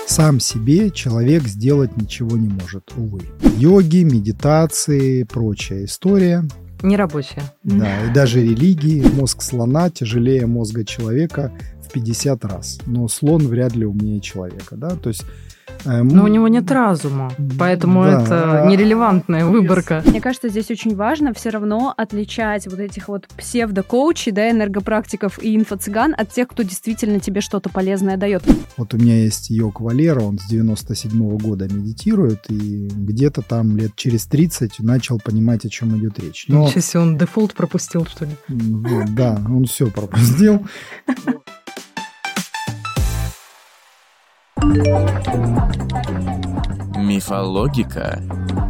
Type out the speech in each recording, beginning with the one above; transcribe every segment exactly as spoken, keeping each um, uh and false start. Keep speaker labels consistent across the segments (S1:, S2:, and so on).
S1: Сам себе человек сделать ничего не может, увы. Йоги, медитации, прочая история.
S2: Нерабочая.
S1: Да, и даже религии. Мозг слона тяжелее мозга человека в пятьдесят раз. Но слон вряд ли умнее человека, да, то есть...
S2: Но у него нет разума, поэтому да. Это нерелевантная выборка.
S3: Мне кажется, здесь очень важно все равно отличать вот этих вот псевдо-коучей, да, энергопрактиков и инфо-цыган от тех, кто действительно тебе что-то полезное дает.
S1: Вот у меня есть йог Валера, он с девяносто седьмого года медитирует, и где-то там лет через тридцать начал понимать, о чем идет речь.
S2: Но... Ничего себе, он дефолт пропустил, что ли?
S1: Вот, да, он все пропустил.
S4: Мифологика.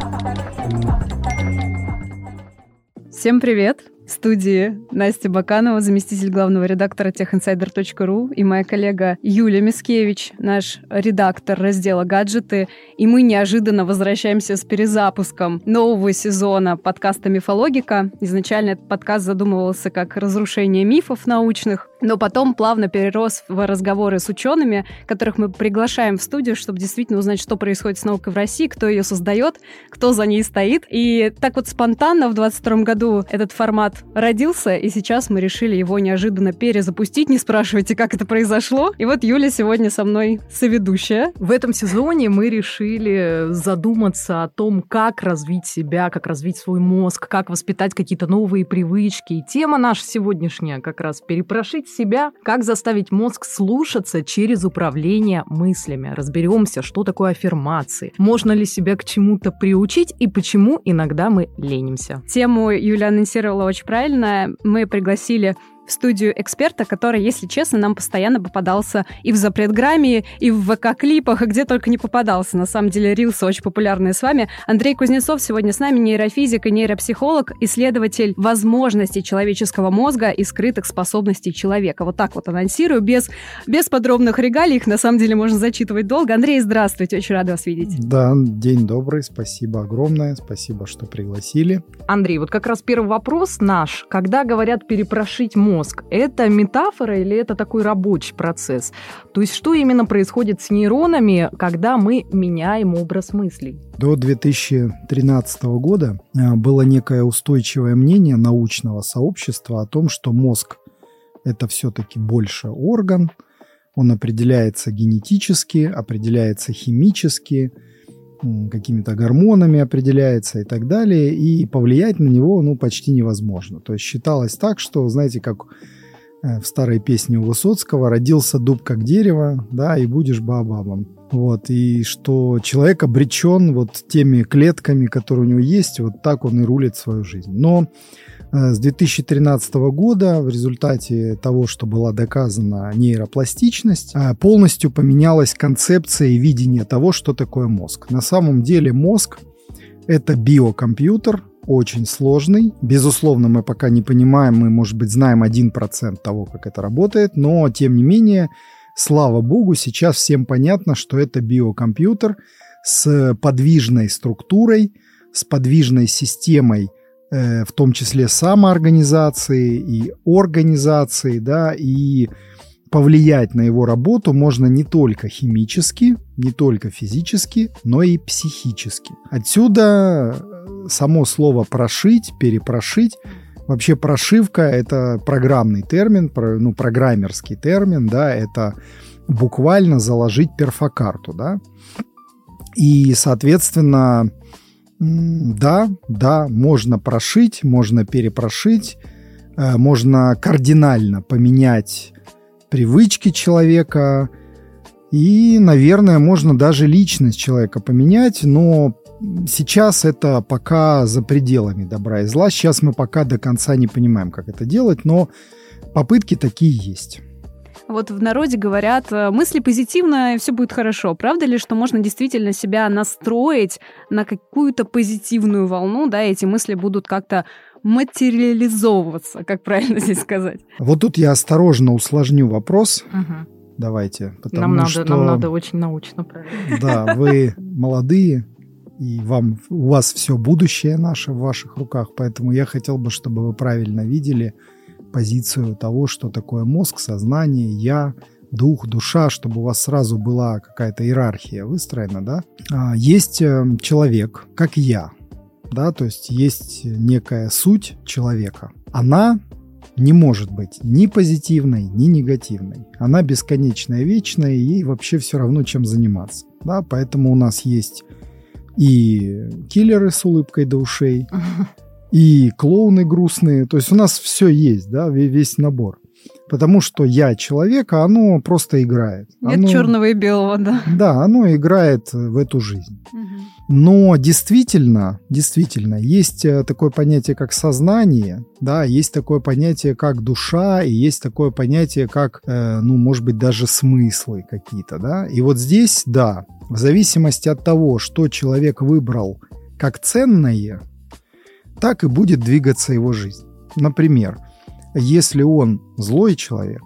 S3: Всем привет! В студии Настя Баканова, заместитель главного редактора тех инсайдер точка ру, и моя коллега Юлия Мискевич, наш редактор раздела «Гаджеты». И мы неожиданно возвращаемся с перезапуском нового сезона подкаста «Мифологика». Изначально этот подкаст задумывался как разрушение мифов научных, но потом плавно перерос в разговоры с учеными, которых мы приглашаем в студию, чтобы действительно узнать, что происходит с наукой в России, кто ее создает, кто за ней стоит. И так вот спонтанно в двадцать втором году этот формат родился, и сейчас мы решили его неожиданно перезапустить. Не спрашивайте, как это произошло. И вот Юля сегодня со мной соведущая.
S2: В этом сезоне мы решили задуматься о том, как развить себя, как развить свой мозг, как воспитать какие-то новые привычки. И тема наша сегодняшняя как раз перепрошить себя, как заставить мозг слушаться через управление мыслями. Разберемся, что такое аффирмации, можно ли себя к чему-то приучить и почему иногда мы ленимся.
S3: Тему Юля анонсировала очень правильно. Мы пригласили в студию эксперта, который, если честно, нам постоянно попадался и в запретграмме, и в ВК-клипах, и где только не попадался. На самом деле, рилсы очень популярные с вами. Андрей Кузнецов сегодня с нами, нейрофизик и нейропсихолог, исследователь возможностей человеческого мозга и скрытых способностей человека. Вот так вот анонсирую, без, без подробных регалий, их на самом деле можно зачитывать долго. Андрей, здравствуйте, очень рада вас видеть.
S1: Да, день добрый, спасибо огромное, спасибо, что пригласили.
S2: Андрей, вот как раз первый вопрос наш. Когда говорят «перепрошить мозг», Мозг. Это метафора или это такой рабочий процесс? То есть что именно происходит с нейронами, когда мы меняем образ мыслей?
S1: До две тысячи тринадцатого года было некое устойчивое мнение научного сообщества о том, что мозг – это все-таки больше орган, он определяется генетически, определяется химически, какими-то гормонами определяется и так далее, и повлиять на него, ну, почти невозможно. То есть считалось так, что, знаете, как в старой песне у Высоцкого «Родился дуб как дерево, да, и будешь баобабом». Вот, и что человек обречен вот теми клетками, которые у него есть, вот так он и рулит свою жизнь. Но с две тысячи тринадцатого года в результате того, что была доказана нейропластичность, полностью поменялась концепция и видение того, что такое мозг. На самом деле мозг – это биокомпьютер, очень сложный. Безусловно, мы пока не понимаем, мы, может быть, знаем один процент того, как это работает, но, тем не менее, слава богу, сейчас всем понятно, что это биокомпьютер с подвижной структурой, с подвижной системой, в том числе самоорганизации и организации, да, и повлиять на его работу можно не только химически, не только физически, но и психически. Отсюда само слово «прошить», «перепрошить». Вообще прошивка – это программный термин, ну, программерский термин, да, это буквально заложить перфокарту, да. И, соответственно, да, да, можно прошить, можно перепрошить, можно кардинально поменять привычки человека и, наверное, можно даже личность человека поменять, но сейчас это пока за пределами добра и зла. Сейчас мы пока до конца не понимаем, как это делать, но попытки такие есть.
S3: Вот в народе говорят, мысли позитивно, и все будет хорошо. Правда ли, что можно действительно себя настроить на какую-то позитивную волну, да, и эти мысли будут как-то материализовываться, как правильно здесь сказать?
S1: Вот тут я осторожно усложню вопрос.
S3: Угу.
S1: Давайте. Потому
S2: нам, надо,
S1: что,
S2: нам надо очень научно, правильно.
S1: Да, вы молодые, и вам, у вас все будущее наше в ваших руках, поэтому я хотел бы, чтобы вы правильно видели позицию того, что такое мозг, сознание, я, дух, душа, чтобы у вас сразу была какая-то иерархия выстроена, да. Есть человек, как я, да, то есть есть некая суть человека. Она не может быть ни позитивной, ни негативной. Она бесконечная, вечная, и ей вообще все равно, чем заниматься. Да? Поэтому у нас есть и киллеры с улыбкой до ушей, и клоуны грустные. То есть у нас все есть, да, весь набор. Потому что я человек, а оно просто играет.
S3: Нет
S1: оно,
S3: черного и белого, да.
S1: Да, оно играет в эту жизнь.
S3: Угу.
S1: Но действительно, действительно, есть такое понятие, как сознание, да, есть такое понятие, как душа, и есть такое понятие, как, э, ну, может быть, даже смыслы какие-то, да. И вот здесь, да, в зависимости от того, что человек выбрал как ценное, так и будет двигаться его жизнь. Например, если он злой человек,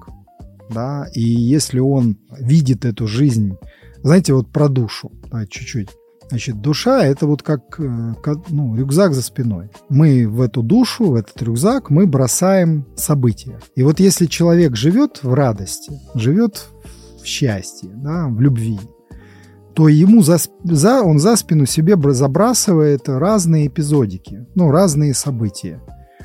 S1: да, и если он видит эту жизнь, знаете, вот про душу, да, чуть-чуть. Значит, душа – это вот как, как ну, рюкзак за спиной. Мы в эту душу, в этот рюкзак, мы бросаем события. И вот если человек живет в радости, живет в счастье, да, в любви, то ему за, за, он за спину себе забрасывает разные эпизодики, ну, разные события.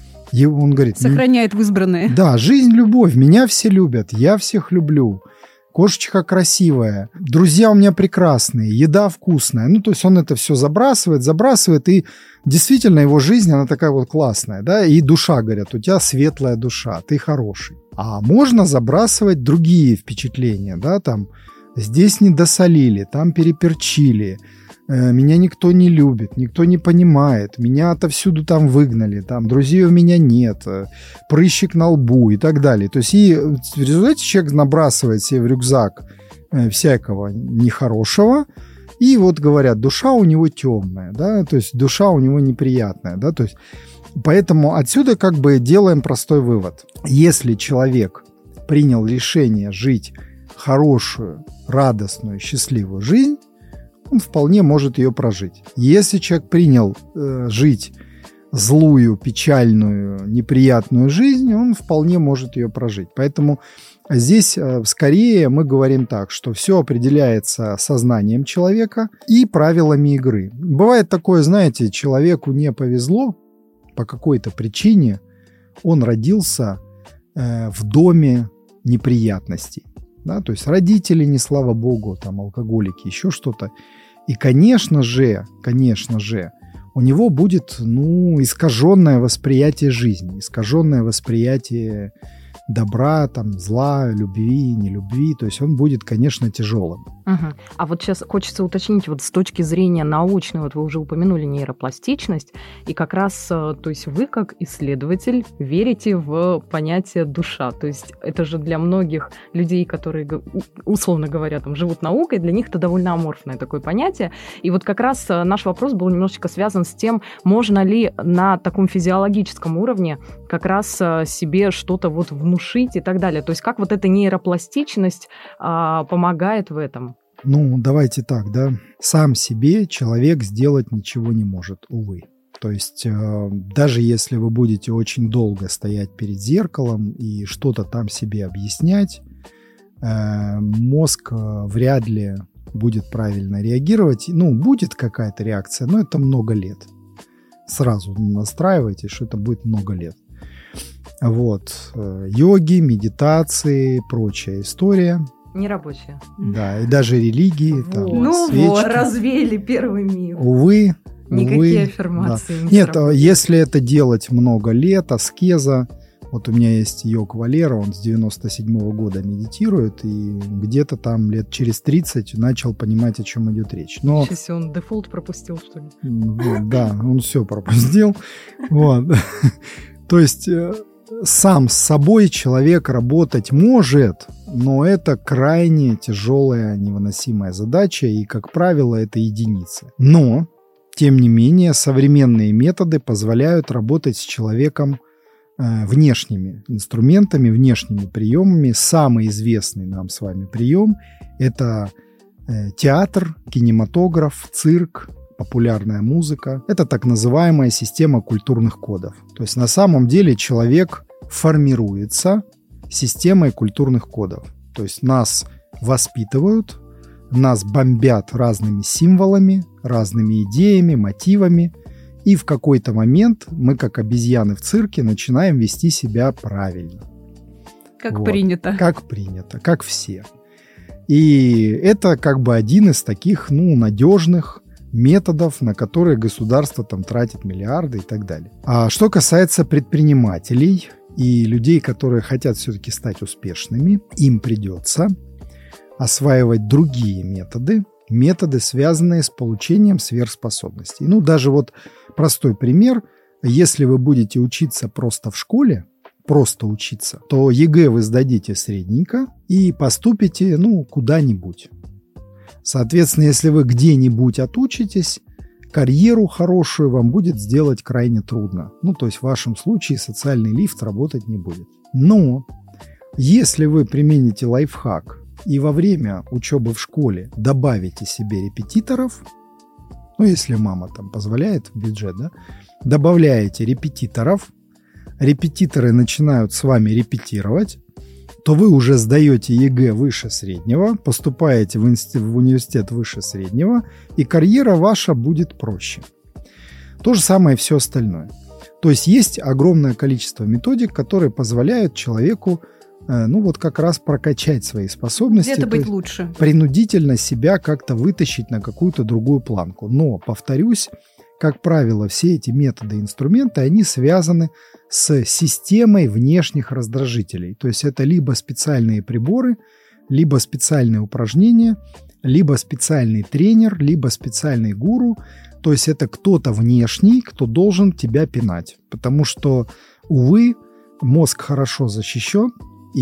S1: И он говорит...
S3: Сохраняет в избранные.
S1: Да, жизнь – любовь, меня все любят, я всех люблю. Кошечка красивая, друзья у меня прекрасные, еда вкусная. Ну, то есть он это все забрасывает, забрасывает, и действительно его жизнь, она такая вот классная, да, и душа, говорят, у тебя светлая душа, ты хороший. А можно забрасывать другие впечатления, да, там, здесь не досолили, там переперчили, меня никто не любит, никто не понимает, меня отовсюду там выгнали, там друзей у меня нет, прыщик на лбу и так далее. То есть и в результате человек набрасывает себе в рюкзак всякого нехорошего, и вот говорят, душа у него темная, да, то есть душа у него неприятная, да, то есть поэтому отсюда как бы делаем простой вывод. Если человек принял решение жить хорошую, радостную, счастливую жизнь, он вполне может ее прожить. Если человек принял э, жить злую, печальную, неприятную жизнь, он вполне может ее прожить. Поэтому здесь э, скорее мы говорим так, что все определяется сознанием человека и правилами игры. Бывает такое, знаете, человеку не повезло по какой-то причине, он родился э, в доме неприятностей. Да, то есть родители, не слава богу, там алкоголики, еще что-то. И, конечно же, конечно же, у него будет, ну, искаженное восприятие жизни, искаженное восприятие добра, там, зла, любви, нелюбви. То есть он будет, конечно, тяжелым.
S2: Угу. А вот сейчас хочется уточнить, вот с точки зрения научной, вот вы уже упомянули нейропластичность, и как раз, то есть вы как исследователь верите в понятие душа. То есть это же для многих людей, которые, условно говоря, там, живут наукой, для них это довольно аморфное такое понятие. И вот как раз наш вопрос был немножечко связан с тем, можно ли на таком физиологическом уровне как раз себе что-то вот внушить и так далее. То есть как вот эта нейропластичность а, помогает в этом?
S1: Ну, давайте так, да. Сам себе человек сделать ничего не может, увы. То есть э, даже если вы будете очень долго стоять перед зеркалом и что-то там себе объяснять, э, мозг э, вряд ли будет правильно реагировать. Ну, будет какая-то реакция, но это много лет. Сразу настраивайтесь, что это будет много лет. Вот. Йоги, медитации, прочая история.
S2: Нерабочая.
S1: Да, и даже религии.
S2: Вот.
S1: Там,
S2: ну
S1: свечки.
S2: вот, развеяли первый миф.
S1: Увы.
S2: Никакие
S1: увы,
S2: аффирмации
S1: да.
S2: не
S1: Нет,
S2: сработают.
S1: если это делать много лет, аскеза. Вот у меня есть йог Валера, он с девяносто седьмого года медитирует, и где-то там лет через тридцать начал понимать, о чем идет речь. Но...
S2: Сейчас он дефолт пропустил, что ли?
S1: Вот, да, он все пропустил. Вот. То есть сам с собой человек работать может, но это крайне тяжелая, невыносимая задача, и, как правило, это единицы. Но, тем не менее, современные методы позволяют работать с человеком э, внешними инструментами, внешними приемами. Самый известный нам с вами прием – это э, театр, кинематограф, цирк, популярная музыка. Это так называемая система культурных кодов. То есть на самом деле человек формируется системой культурных кодов. То есть нас воспитывают, нас бомбят разными символами, разными идеями, мотивами, и в какой-то момент мы, как обезьяны в цирке, начинаем вести себя правильно.
S3: Как
S1: Вот.
S3: принято.
S1: Как принято, как все. И это как бы один из таких, ну, надежных методов, на которые государство там тратит миллиарды и так далее. А что касается предпринимателей и людей, которые хотят все-таки стать успешными, им придется осваивать другие методы, методы, связанные с получением сверхспособностей. Ну, даже вот простой пример. Если вы будете учиться просто в школе, просто учиться, то ЕГЭ вы сдадите средненько и поступите, ну, куда-нибудь. Соответственно, если вы где-нибудь отучитесь, карьеру хорошую вам будет сделать крайне трудно. Ну, то есть в вашем случае социальный лифт работать не будет. Но если вы примените лайфхак и во время учебы в школе добавите себе репетиторов, ну, если мама там позволяет, бюджет, да, добавляете репетиторов, репетиторы начинают с вами репетировать, то вы уже сдаете ЕГЭ выше среднего, поступаете в, институт, в университет выше среднего, и карьера ваша будет проще. То же самое и все остальное. То есть есть огромное количество методик, которые позволяют человеку, э, ну вот как раз прокачать свои способности.
S3: Где-то быть лучше.
S1: Принудительно себя как-то вытащить на какую-то другую планку. Но, повторюсь, как правило, все эти методы и инструменты, они связаны с системой внешних раздражителей. То есть это либо специальные приборы, либо специальные упражнения, либо специальный тренер, либо специальный гуру. То есть это кто-то внешний, кто должен тебя пинать. Потому что, увы, мозг хорошо защищен,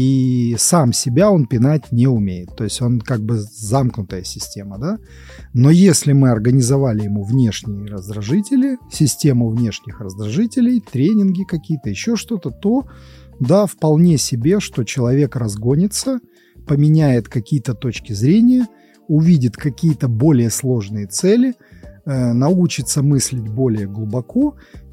S1: и сам себя он пинать не умеет. То есть он как бы замкнутая система, да? Но если мы организовали ему внешние раздражители, систему внешних раздражителей, тренинги какие-то, еще что-то, то да, вполне себе, что человек разгонится, поменяет какие-то точки зрения, увидит какие-то более сложные цели, э, научится мыслить более глубоко,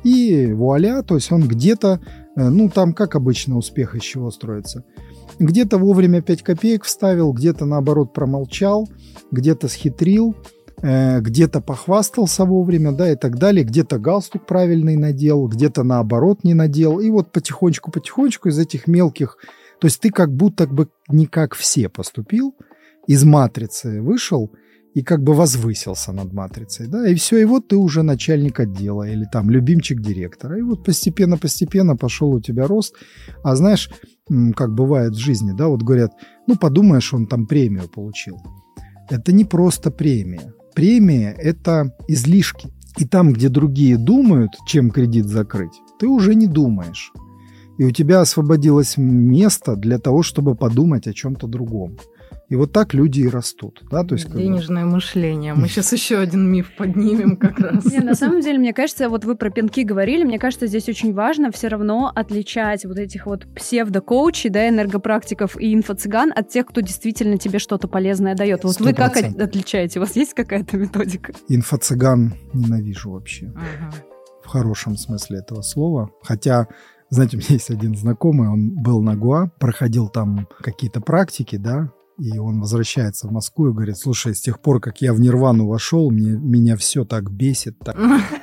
S1: и вуаля, то есть он где-то, э, ну там как обычно успех из чего строится, где-то вовремя пять копеек вставил, где-то наоборот промолчал, где-то схитрил, э, где-то похвастался вовремя, да, и так далее, где-то галстук правильный надел, где-то наоборот не надел, и вот потихонечку-потихонечку из этих мелких, то есть ты как будто бы не как все поступил, из матрицы вышел и как бы возвысился над матрицей, да, и все, и вот ты уже начальник отдела или там любимчик директора, и вот постепенно-постепенно пошел у тебя рост, а знаешь, как бывает в жизни, да, вот говорят, ну подумаешь, он там премию получил. Это не просто премия. Премия – это излишки. И там, где другие думают, чем кредит закрыть, ты уже не думаешь. И у тебя освободилось место для того, чтобы подумать о чем-то другом. И вот так люди и растут. Да? То есть,
S2: денежное как бы... мышление. Мы сейчас еще один миф поднимем как раз.
S3: Не, на самом деле, мне кажется, вот вы про пинки говорили, мне кажется, здесь очень важно все равно отличать вот этих вот псевдо-коучей, да, энергопрактиков и инфо-цыган от тех, кто действительно тебе что-то полезное дает. Вот сто процентов. Вы как отличаете? У вас есть какая-то методика?
S1: Инфо-цыган ненавижу вообще.
S2: Ага.
S1: В хорошем смысле этого слова. Хотя... Знаете, у меня есть один знакомый, он был на Гоа, проходил там какие-то практики, да, и он возвращается в Москву и говорит, слушай, с тех пор, как я в нирвану вошел, мне, меня все так бесит. Так.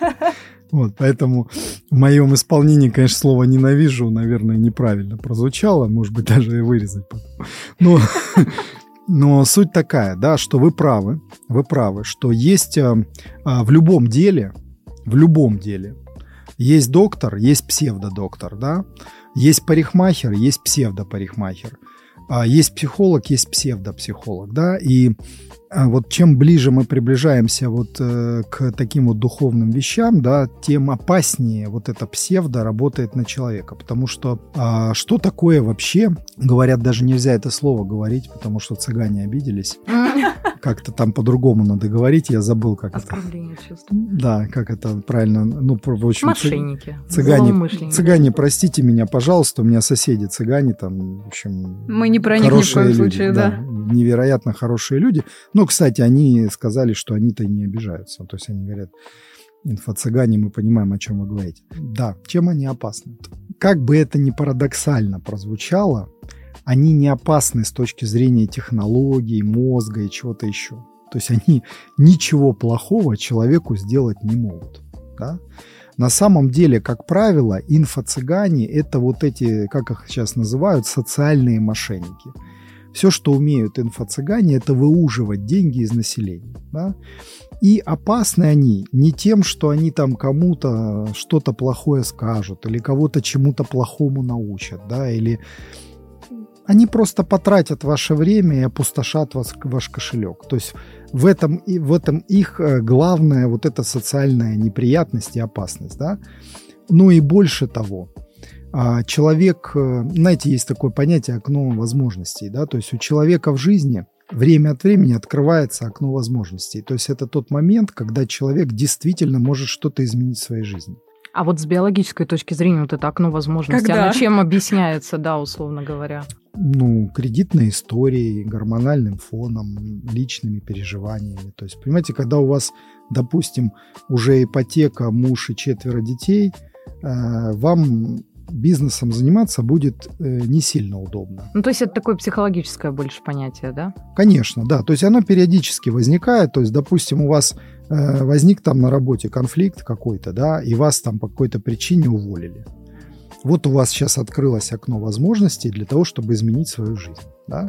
S1: Вот, поэтому в моем исполнении, конечно, слово «ненавижу», наверное, неправильно прозвучало, может быть, даже и вырезать потом. Но, но суть такая, да, что вы правы, вы правы, что есть а, а, в любом деле, в любом деле, есть доктор, есть псевдодоктор, да? Есть парикмахер, есть псевдопарикмахер. Есть психолог, есть псевдопсихолог, да? И вот чем ближе мы приближаемся вот к таким вот духовным вещам, да, тем опаснее вот это псевдо работает на человека. Потому что а, что такое вообще? Говорят, даже нельзя это слово говорить, потому что цыгане обиделись. Как-то там по-другому надо говорить, я забыл, как это.
S2: Оскорбление чувств.
S1: Да, как это правильно. Ну, в общем,
S2: мошенники.
S1: Цыгане, цыгане, простите меня, пожалуйста, у меня соседи цыгане, там, в общем,
S3: мы не про них ни в коем
S1: люди,
S3: случае, да.
S1: да. Невероятно хорошие люди. Но, кстати, они сказали, что они-то не обижаются. То есть они говорят, инфо-цыгане, мы понимаем, о чем вы говорите. Да, чем они опасны? Как бы это ни парадоксально прозвучало, они не опасны с точки зрения технологий, мозга и чего-то еще. То есть они ничего плохого человеку сделать не могут. Да? На самом деле, как правило, инфо-цыгане – это вот эти, как их сейчас называют, социальные мошенники. Все, что умеют инфо-цыгане, это выуживать деньги из населения. Да? И опасны они не тем, что они там кому-то что-то плохое скажут, или кого-то чему-то плохому научат, да, или они просто потратят ваше время и опустошат вас, ваш кошелек. То есть в этом, в этом их главная вот эта социальная неприятность и опасность. Да? Ну и больше того, человек, знаете, есть такое понятие окно возможностей. Да? То есть у человека в жизни время от времени открывается окно возможностей. То есть это тот момент, когда человек действительно может что-то изменить в своей жизни.
S2: А вот с биологической точки зрения вот это окно возможностей,
S3: Когда?
S2: оно чем объясняется, да, условно говоря?
S1: Ну, кредитной историей, гормональным фоном, личными переживаниями. То есть, понимаете, когда у вас, допустим, уже ипотека, муж и четверо детей, э, вам бизнесом заниматься будет э, не сильно удобно.
S2: Ну, то есть это такое психологическое больше понятие, да?
S1: Конечно, да. То есть оно периодически возникает. То есть, допустим, у вас э, возник там на работе конфликт какой-то, да, и вас там по какой-то причине уволили. Вот у вас сейчас открылось окно возможностей для того, чтобы изменить свою жизнь, да.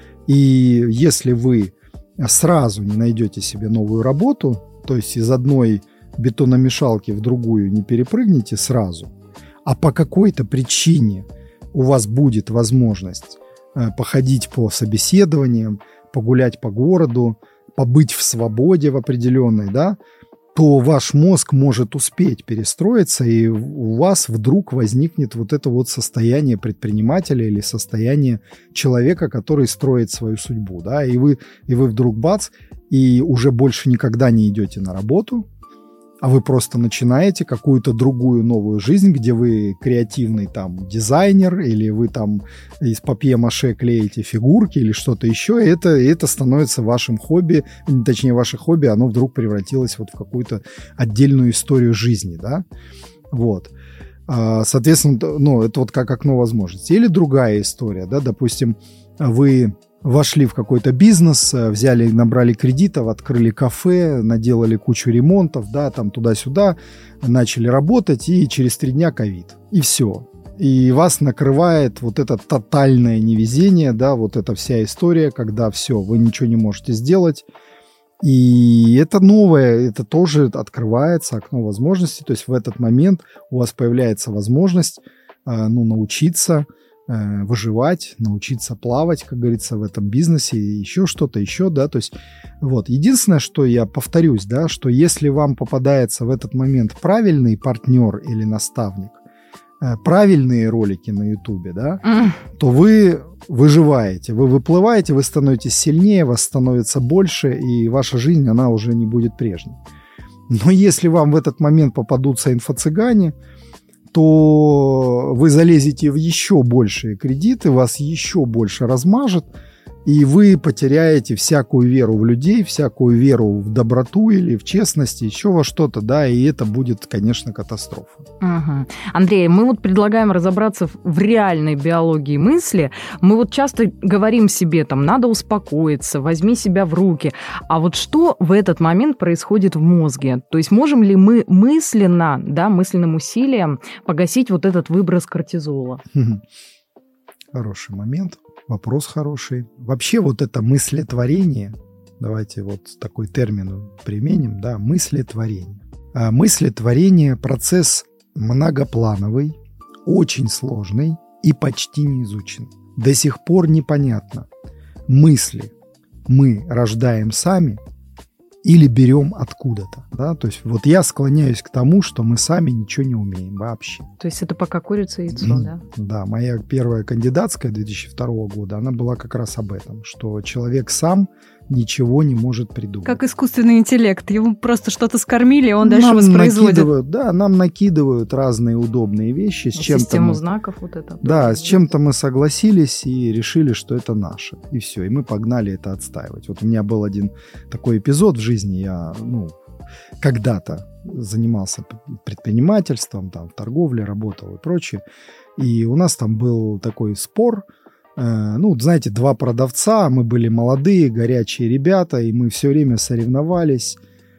S1: И если вы сразу не найдете себе новую работу, то есть из одной бетономешалки в другую не перепрыгнете сразу, а по какой-то причине у вас будет возможность э, походить по собеседованиям, погулять по городу, побыть в свободе в определенной, да, то ваш мозг может успеть перестроиться, и у вас вдруг возникнет вот это вот состояние предпринимателя или состояние человека, который строит свою судьбу, да, и вы, и вы вдруг бац, и уже больше никогда не идете на работу, а вы просто начинаете какую-то другую новую жизнь, где вы креативный там дизайнер, или вы там из папье-маше клеите фигурки или что-то еще, и это, и это становится вашим хобби, точнее, ваше хобби, оно вдруг превратилось вот в какую-то отдельную историю жизни, да, вот. Соответственно, ну, это вот как окно возможностей. Или другая история, да, допустим, вы вошли в какой-то бизнес, взяли, набрали кредитов, открыли кафе, наделали кучу ремонтов, да, там туда-сюда, начали работать, и через три дня ковид. И все. И вас накрывает вот это тотальное невезение, да, вот эта вся история, когда все, вы ничего не можете сделать. И это новое, это тоже открывается окно возможностей. То есть в этот момент у вас появляется возможность, ну, научиться выживать, научиться плавать, как говорится, в этом бизнесе, и еще что-то, еще, да, то есть вот. Единственное, что я повторюсь, да, что если вам попадается в этот момент правильный партнер или наставник, правильные ролики на Ютубе, да, mm. то вы выживаете, вы выплываете, вы становитесь сильнее, вас становится больше, и ваша жизнь, она уже не будет прежней. Но если вам в этот момент попадутся инфо-цыгане, то вы залезете в еще большие кредиты, вас еще больше размажет, и вы потеряете всякую веру в людей, всякую веру в доброту или в честность, еще во что-то, да, и это будет, конечно, катастрофа.
S2: Угу. Андрей, мы вот предлагаем разобраться в реальной биологии мысли. Мы вот часто говорим себе, там, надо успокоиться, возьми себя в руки. А вот что в этот момент происходит в мозге? То есть можем ли мы мысленно, да, мысленным усилием погасить вот этот выброс кортизола?
S1: Хороший момент. Вопрос хороший. Вообще вот это мыслетворение, давайте вот такой термин применим, да, мыслетворение. А мыслетворение – процесс многоплановый, очень сложный и почти не изучен. До сих пор непонятно, мысли мы рождаем сами или берем откуда-то, да, то есть вот я склоняюсь к тому, что мы сами ничего не умеем вообще.
S2: То есть это пока курица и яйцо,
S1: mm-hmm.
S2: да?
S1: Да, моя первая кандидатская две тысячи второго года, она была как раз об этом, что человек сам ничего не может придумать.
S3: Как искусственный интеллект, ему просто что-то скормили, и он дальше
S1: нам
S3: воспроизводит.
S1: Накидывают, да, нам накидывают разные удобные вещи. С
S2: вот
S1: чем-то
S2: систему
S1: мы,
S2: знаков вот это.
S1: Да, с чем-то мы согласились и решили, что это наше. И все, и мы погнали это отстаивать. Вот у меня был один такой эпизод в жизни, я, ну, когда-то занимался предпринимательством, там, в торговле работал и прочее. И у нас там был такой спор ну, знаете, два продавца, мы были молодые, горячие ребята, и мы все время соревновались,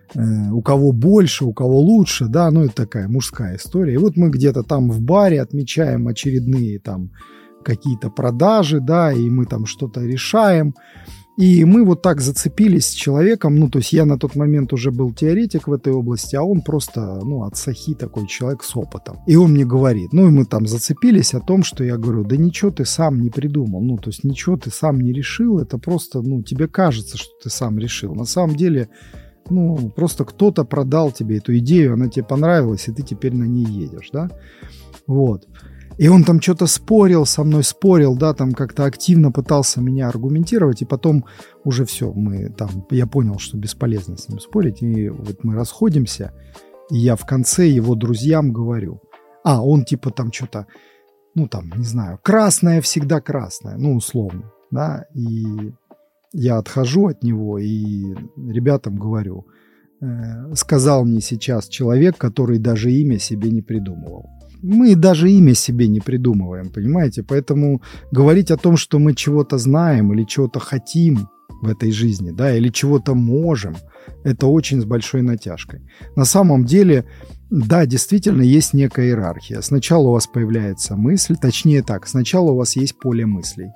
S1: у кого больше, у кого лучше, да, ну, это такая мужская история. И вот мы где-то там в баре отмечаем очередные там какие-то продажи, да, и мы там что-то решаем. И мы вот так зацепились с человеком, ну, то есть я на тот момент уже был теоретик в этой области, а он просто, ну, от сахи такой человек с опытом. И он мне говорит, ну, и мы там зацепились о том, что я говорю, да ничего ты сам не придумал, ну, то есть ничего ты сам не решил, это просто, ну, тебе кажется, что ты сам решил. На самом деле, ну, просто кто-то продал тебе эту идею, она тебе понравилась, и ты теперь на ней едешь, да, вот. И он там что-то спорил со мной, спорил, да, там как-то активно пытался меня аргументировать, и потом уже все, мы там, я понял, что бесполезно с ним спорить, и вот мы расходимся, и я в конце его друзьям говорю, а, он типа там что-то, ну там, не знаю, красное всегда красное, ну условно, да, и я отхожу от него и ребятам говорю, э, сказал мне сейчас человек, который даже имя себе не придумывал. Мы даже имя себе не придумываем, понимаете? Поэтому говорить о том, что мы чего-то знаем или чего-то хотим в этой жизни, да, или чего-то можем, это очень с большой натяжкой. На самом деле, да, действительно есть некая иерархия. Сначала у вас появляется мысль, точнее так, сначала у вас есть поле мыслей.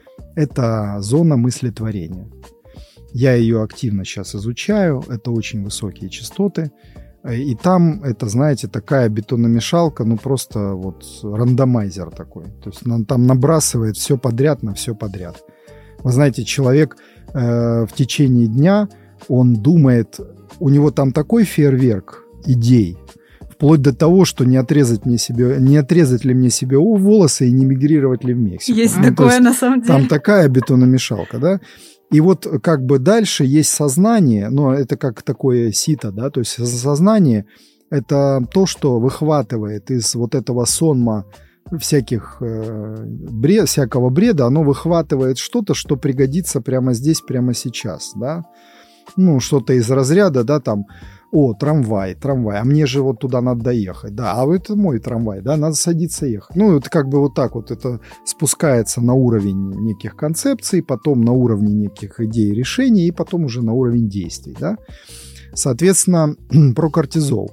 S1: Это зона мыслетворения. Я ее активно сейчас изучаю, это очень высокие частоты. И там, это, знаете, такая бетономешалка, ну просто вот рандомайзер такой. То есть он там набрасывает все подряд на все подряд. Вы знаете, человек э, в течение дня, он думает, у него там такой фейерверк идей, вплоть до того, что не отрезать, мне себе, не отрезать ли мне себе волосы и не мигрировать ли в Мексику.
S3: Есть
S1: ну,
S3: такое,
S1: есть,
S3: на самом деле.
S1: Там такая бетономешалка, да. И вот как бы дальше есть сознание, но это как такое сито, да, то есть сознание – это то, что выхватывает из вот этого сонма всяких, э, бред, всякого бреда, оно выхватывает что-то, что пригодится прямо здесь, прямо сейчас, да. Ну, что-то из разряда, да, там, о, трамвай, трамвай, а мне же вот туда надо доехать, да, а это мой трамвай, да, надо садиться ехать. Ну, это как бы вот так вот, это спускается на уровень неких концепций, потом на уровне неких идей, решений, и потом уже на уровень действий, да. Соответственно, про кортизол.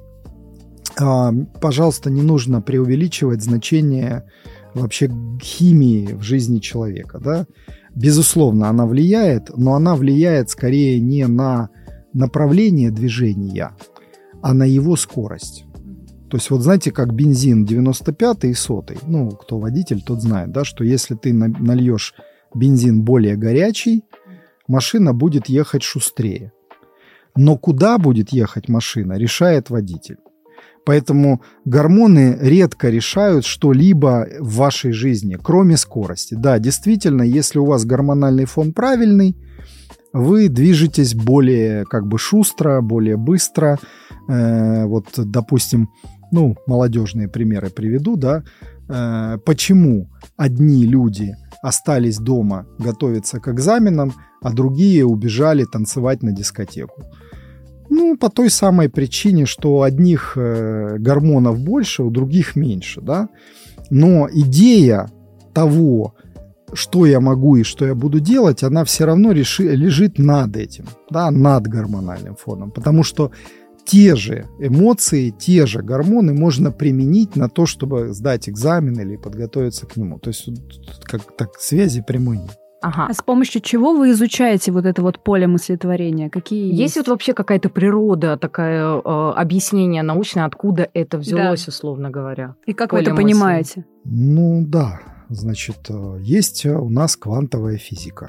S1: А, пожалуйста, не нужно преувеличивать значение вообще химии в жизни человека, да. Безусловно, она влияет, но она влияет скорее не на направление движения, а на его скорость. То есть вот знаете, как бензин девяносто пятый и сотый, ну, кто водитель, тот знает, да, что если ты нальешь бензин более горячий, машина будет ехать шустрее. Но куда будет ехать машина, решает водитель. Поэтому гормоны редко решают что-либо в вашей жизни, кроме скорости. Да, действительно, если у вас гормональный фон правильный, вы движетесь более как бы шустро, более быстро. Э, вот, допустим, ну, молодежные примеры приведу, да. Э, почему одни люди остались дома готовиться к экзаменам, а другие убежали танцевать на дискотеку? Ну, по той самой причине, что у одних э, гормонов больше, у других меньше, да. Но идея того, что я могу и что я буду делать, она все равно реши, лежит над этим, да, над гормональным фоном. Потому что те же эмоции, те же гормоны можно применить на то, чтобы сдать экзамен или подготовиться к нему. То есть как так связи прямой нет.
S2: Ага.
S3: А с помощью чего вы изучаете вот это вот поле мыслетворения? Какие есть?
S2: Есть вот вообще какая-то природа, такое э, объяснение научное, откуда это взялось, да, условно говоря?
S3: И как вы это понимаете?
S1: Ну да, значит, есть у нас квантовая физика.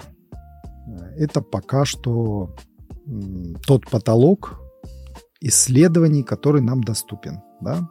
S1: Это пока что тот потолок исследований, который нам доступен, да?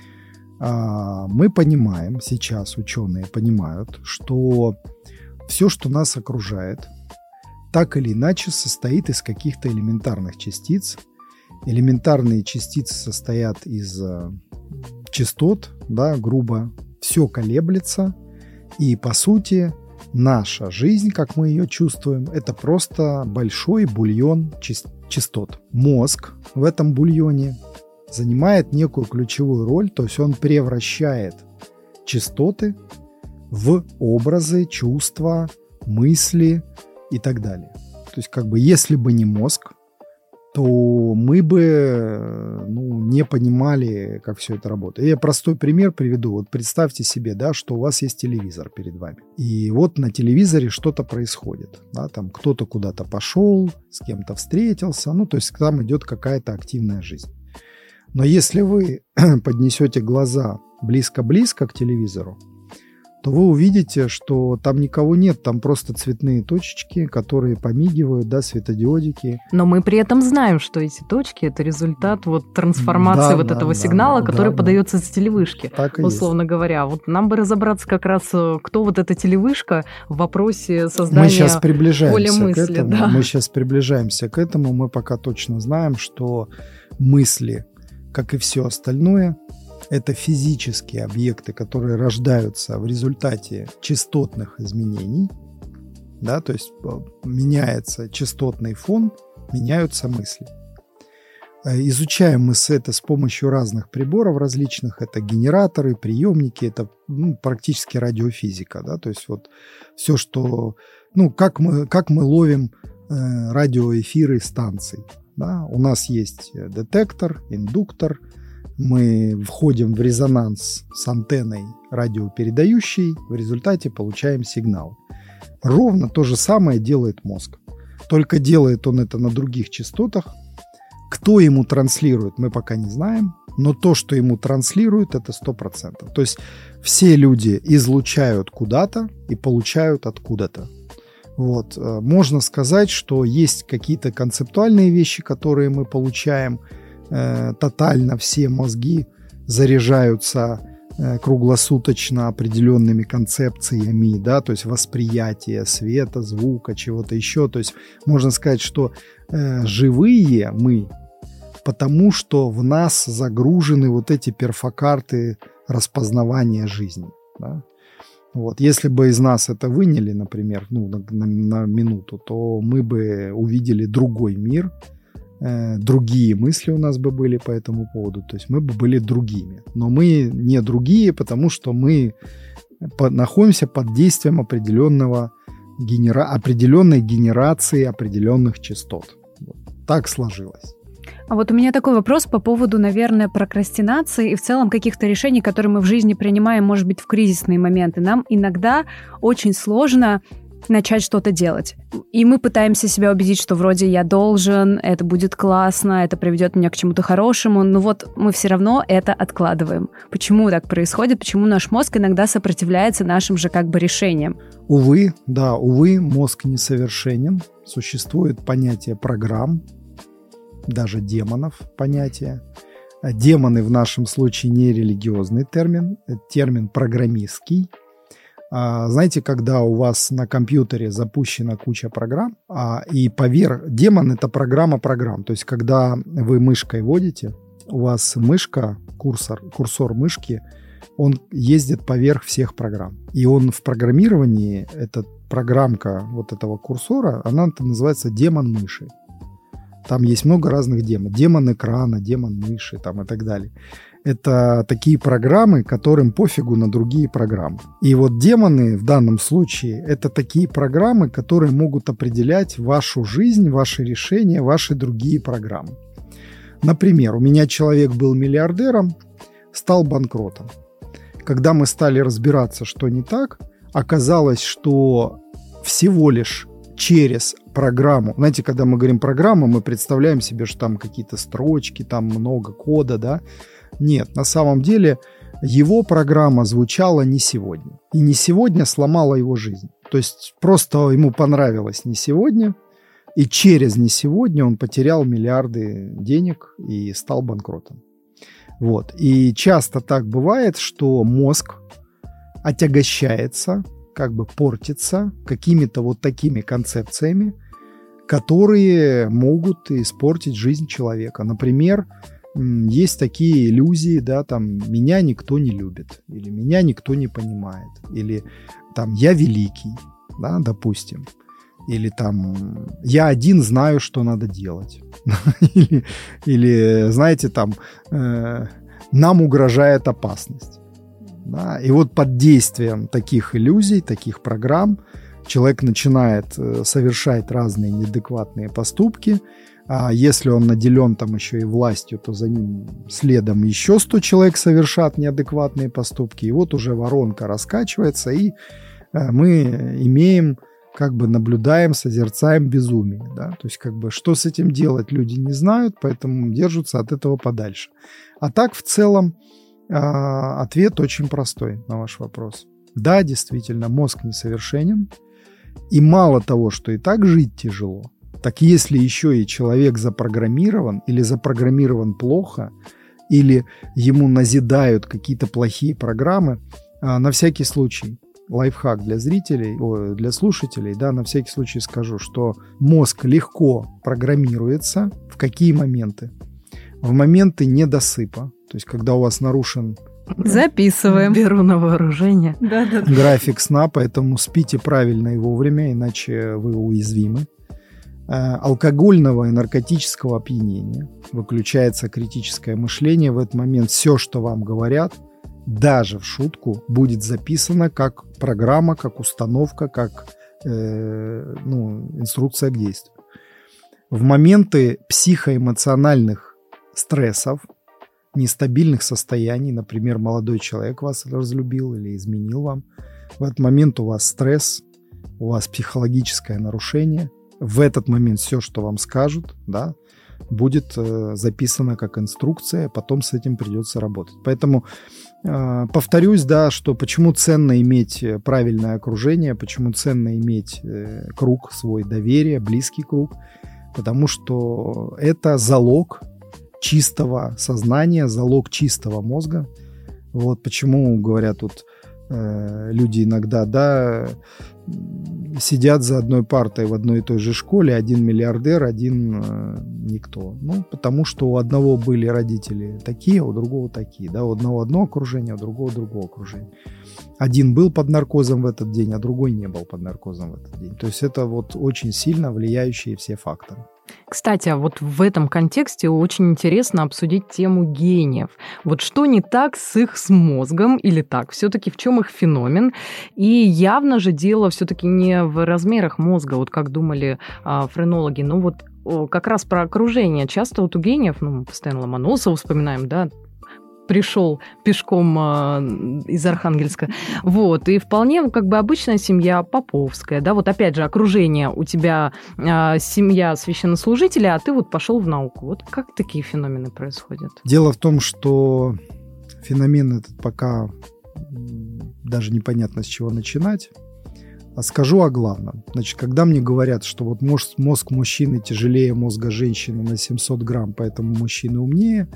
S1: Мы понимаем, сейчас ученые понимают, что все, что нас окружает, так или иначе состоит из каких-то элементарных частиц. Элементарные частицы состоят из э, частот, да, грубо. Все колеблется. И, по сути, наша жизнь, как мы ее чувствуем, это просто большой бульон частот. Мозг в этом бульоне занимает некую ключевую роль, то есть он превращает частоты в образы, чувства, мысли и так далее. То есть, как бы, если бы не мозг, то мы бы ну, не понимали, как все это работает. Я простой пример приведу. Вот представьте себе, да, что у вас есть телевизор перед вами. И вот на телевизоре что-то происходит. Да, там кто-то куда-то пошел, с кем-то встретился. Ну, то есть там идет какая-то активная жизнь. Но если вы поднесете глаза близко-близко к телевизору, то вы увидите, что там никого нет, там просто цветные точечки, которые помигивают, да, светодиодики.
S2: Но мы при этом знаем, что эти точки – это результат вот трансформации да, вот да, этого да, сигнала, да, который да, подается да. с телевышки, так условно есть. Говоря. Вот нам бы разобраться как раз, кто вот эта телевышка в вопросе создания
S1: мы сейчас приближаемся
S2: мысли,
S1: к этому.
S2: Да.
S1: Мы сейчас приближаемся к этому. Мы пока точно знаем, что мысли, как и все остальное, это физические объекты, которые рождаются в результате частотных изменений. Да, то есть меняется частотный фон, меняются мысли. Изучаем мы это с помощью разных приборов различных. Это генераторы, приемники, это ну, практически радиофизика. Да, то есть вот все, что... Ну, как мы, как мы ловим э, радиоэфиры станций. Да? У нас есть детектор, индуктор. Мы входим в резонанс с антенной радиопередающей, в результате получаем сигнал. Ровно то же самое делает мозг. Только делает он это на других частотах. Кто ему транслирует, мы пока не знаем, но то, что ему транслируют, это сто процентов. То есть все люди излучают куда-то и получают откуда-то. Вот. Можно сказать, что есть какие-то концептуальные вещи, которые мы получаем. Э, тотально все мозги заряжаются э, круглосуточно определенными концепциями, да, то есть восприятие света, звука, чего-то еще. То есть можно сказать, что э, живые мы, потому что в нас загружены вот эти перфокарты распознавания жизни. Да? Вот. Если бы из нас это выняли, например, ну, на, на, на минуту, то мы бы увидели другой мир, э, другие мысли у нас бы были по этому поводу, то есть мы бы были другими. Но мы не другие, потому что мы по, находимся под действием определенного генера, определенной генерации определенных частот. Вот. Так сложилось.
S3: А вот у меня такой вопрос по поводу, наверное, прокрастинации и в целом каких-то решений, которые мы в жизни принимаем, может быть, в кризисные моменты. Нам иногда очень сложно начать что-то делать. И мы пытаемся себя убедить, что вроде я должен, это будет классно, это приведет меня к чему-то хорошему, но вот мы все равно это откладываем. Почему так происходит? Почему наш мозг иногда сопротивляется нашим же как бы решениям?
S1: Увы, да, увы, мозг несовершенен. Существует понятие программ, даже демонов понятие. Демоны в нашем случае не религиозный термин, это термин программистский. А, знаете, когда у вас на компьютере запущена куча программ, а, и поверх... Демон — это программа программ. То есть, когда вы мышкой водите, у вас мышка, курсор, курсор мышки, он ездит поверх всех программ. И он в программировании, эта программка вот этого курсора, она называется демон мыши. Там есть много разных демонов. Демон экрана, демон мыши там, и так далее. Это такие программы, которым пофигу на другие программы. И вот демоны в данном случае – это такие программы, которые могут определять вашу жизнь, ваши решения, ваши другие программы. Например, у меня человек был миллиардером, стал банкротом. Когда мы стали разбираться, что не так, оказалось, что всего лишь через программу. Знаете, когда мы говорим программа, мы представляем себе, что там какие-то строчки, там много кода, да? Нет, на самом деле его программа звучала не сегодня. И не сегодня сломала его жизнь. То есть просто ему понравилось не сегодня, и через не сегодня он потерял миллиарды денег и стал банкротом. Вот. И часто так бывает, что мозг отягощается, как бы портится какими-то вот такими концепциями, которые могут испортить жизнь человека. Например, есть такие иллюзии, да, там, меня никто не любит, или меня никто не понимает, или там, я великий, да, допустим, или там, я один знаю, что надо делать, или, или, знаете, там, э, нам угрожает опасность. Да? И вот под действием таких иллюзий, таких программ человек начинает совершать разные неадекватные поступки. А если он наделен там еще и властью, то за ним следом еще сто человек совершат неадекватные поступки. И вот уже воронка раскачивается, и мы имеем, как бы наблюдаем, созерцаем безумие. Да? То есть как бы что с этим делать люди не знают, поэтому держатся от этого подальше. А так в целом ответ очень простой на ваш вопрос. Да, действительно, мозг несовершенен. И мало того, что и так жить тяжело, так если еще и человек запрограммирован или запрограммирован плохо, или ему назидают какие-то плохие программы, на всякий случай, лайфхак для зрителей, о, для слушателей, да, на всякий случай скажу, что мозг легко программируется. В какие моменты? В моменты недосыпа, то есть когда у вас нарушен
S3: Записываем.
S2: Беру на вооружение.
S3: Да-да-да.
S1: График сна, поэтому спите правильно и вовремя, иначе вы уязвимы. Алкогольного и наркотического опьянения. Выключается критическое мышление. В этот момент все, что вам говорят, даже в шутку, будет записано как программа, как установка, как э, ну, инструкция к действию. В моменты психоэмоциональных стрессов, нестабильных состояний, например, молодой человек вас разлюбил или изменил вам, в этот момент у вас стресс, у вас психологическое нарушение, в этот момент все, что вам скажут, да, будет э, записано как инструкция, потом с этим придется работать. Поэтому э, повторюсь, да, что почему ценно иметь правильное окружение, почему ценно иметь э, круг свой доверия, близкий круг, потому что это залог чистого сознания, залог чистого мозга. Вот почему, говорят, тут э, люди иногда, да, сидят за одной партой в одной и той же школе, один миллиардер, один э, никто. Ну, потому что у одного были родители такие, а у другого такие. Да? У одного одно окружение, а у другого другое окружение. Один был под наркозом в этот день, а другой не был под наркозом в этот день. То есть это вот очень сильно влияющие все факторы.
S2: Кстати, а вот в этом контексте очень интересно обсудить тему гениев. Вот что не так с их с мозгом или так? Все-таки в чем их феномен? И явно же дело все-таки не в размерах мозга, вот как думали а, френологи. Ну вот о, как раз про окружение. Часто вот у гениев, ну мы постоянно Ломоносова вспоминаем, да, пришел пешком э, из Архангельска. Вот. И вполне как бы обычная семья поповская. Да? Вот опять же, окружение у тебя э, семья священнослужителя, а ты вот пошел в науку. Вот как такие феномены происходят?
S1: Дело в том, что феномен этот пока даже непонятно с чего начинать. А скажу о главном. Значит, когда мне говорят, что вот мозг, мозг мужчины тяжелее мозга женщины на семьсот грамм, поэтому мужчина умнее,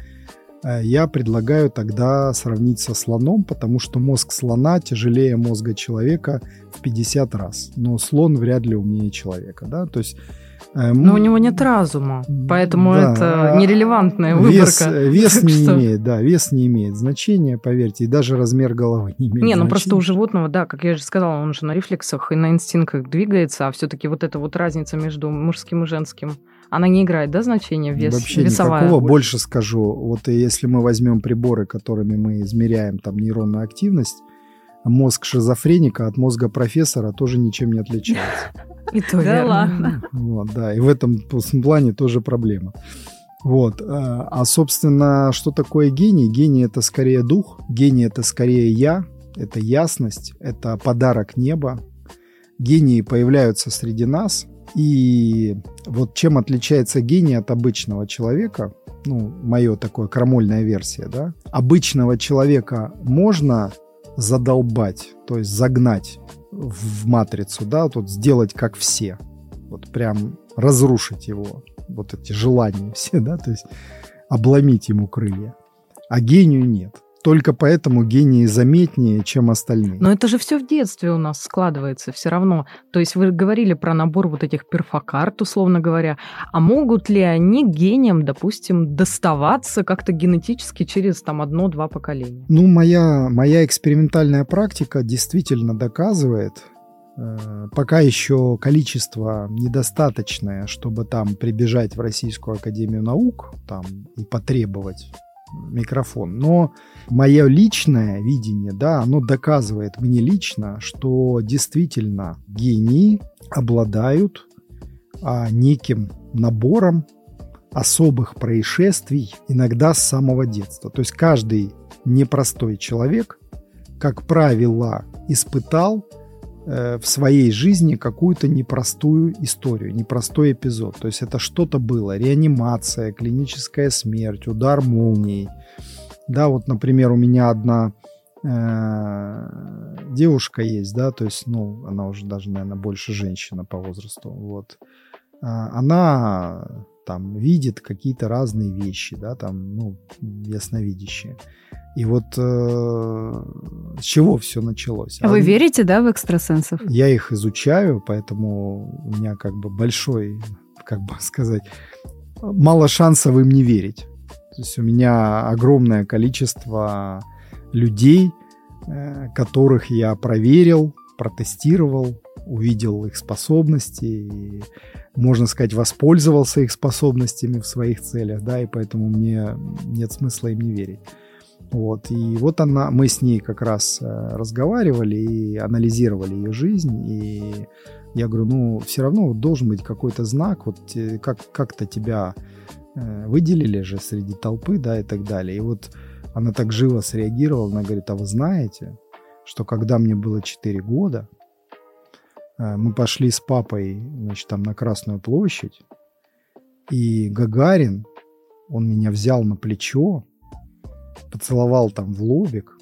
S1: я предлагаю тогда сравнить со слоном, потому что мозг слона тяжелее мозга человека в пятьдесят раз. Но слон вряд ли умнее человека. Да? То есть, э,
S2: Но у него нет разума, поэтому да, это нерелевантная
S1: вес,
S2: выборка.
S1: Вес не что? имеет, да, вес не имеет значения, поверьте, и даже размер головы не имеет
S2: не,
S1: значения.
S2: Ну просто у животного, да, как я же сказала, он же на рефлексах и на инстинктах двигается, а все-таки вот эта вот разница между мужским и женским, она не играет, да, значения? Вес,
S1: Вообще
S2: весовая?
S1: никакого. Больше скажу. Вот если мы возьмем приборы, которыми мы измеряем там нейронную активность, мозг шизофреника от мозга профессора тоже ничем не отличается.
S2: И то
S3: да
S2: верно.
S3: Ладно.
S1: Вот, да, и в этом плане тоже проблема. Вот. А, собственно, что такое гений? Гений – это скорее дух, гений – это скорее я, это ясность, это подарок неба. Гении появляются среди нас. И вот чем отличается гений от обычного человека, ну, мое такое крамольная версия, да, обычного человека можно задолбать, то есть загнать в матрицу, да, вот сделать как все, вот прям разрушить его, вот эти желания все, да, то есть обломить ему крылья, а гению нет. Только поэтому гении заметнее, чем остальные.
S2: Но это же все в детстве у нас складывается все равно. То есть вы говорили про набор вот этих перфокарт, условно говоря. А могут ли они гениям, допустим, доставаться как-то генетически через там одно-два поколения?
S1: Ну, моя, моя экспериментальная практика действительно доказывает, э, пока еще количество недостаточное, чтобы там прибежать в Российскую академию наук там, и потребовать микрофон. Но мое личное видение, да, оно доказывает мне лично, что действительно гении обладают а, неким набором особых происшествий, иногда с самого детства. То есть каждый непростой человек, как правило, испытал э, в своей жизни какую-то непростую историю, непростой эпизод. То есть это что-то было, реанимация, клиническая смерть, удар молнией. Да, вот, например, у меня одна э, девушка есть, да, то есть, ну, она уже даже, наверное, больше женщина по возрасту, вот. Она там видит какие-то разные вещи, да, там, ну, ясновидящие. И вот э, с чего все началось?
S3: А вы верите, да, в экстрасенсов?
S1: Я их изучаю, поэтому у меня как бы большой, как бы сказать, мало шансов им не верить. То есть у меня огромное количество людей, э, которых я проверил, протестировал, увидел их способности и, можно сказать, воспользовался их способностями в своих целях, да, и поэтому мне нет смысла им не верить. Вот, и вот она, мы с ней как раз разговаривали и анализировали ее жизнь, и я говорю, ну, все равно должен быть какой-то знак, вот как, как-то тебя выделили же среди толпы, да, и так далее. И вот она так живо среагировала, она говорит, а вы знаете, что когда мне было четыре года, мы пошли с папой, значит, там на Красную площадь, и Гагарин, он меня взял на плечо, поцеловал там в лобик.